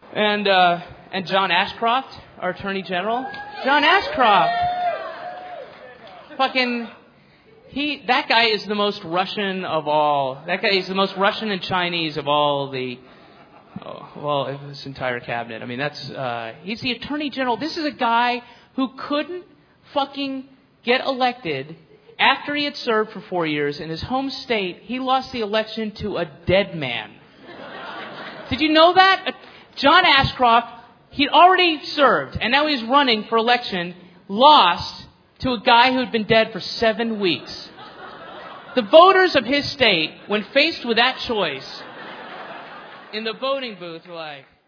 And John Ashcroft, our Attorney General. John Ashcroft. That guy is the most Russian of all. That guy is the most Russian and Chinese of all this entire cabinet. I mean, he's the Attorney General. This is a guy who couldn't fucking get elected after he had served for 4 years in his home state. He lost the election to a dead man. Did you know that? John Ashcroft, he'd already served, and now he's running for election, lost to a guy who had been dead for 7 weeks. The voters of his state, when faced with that choice, in the voting booth were like...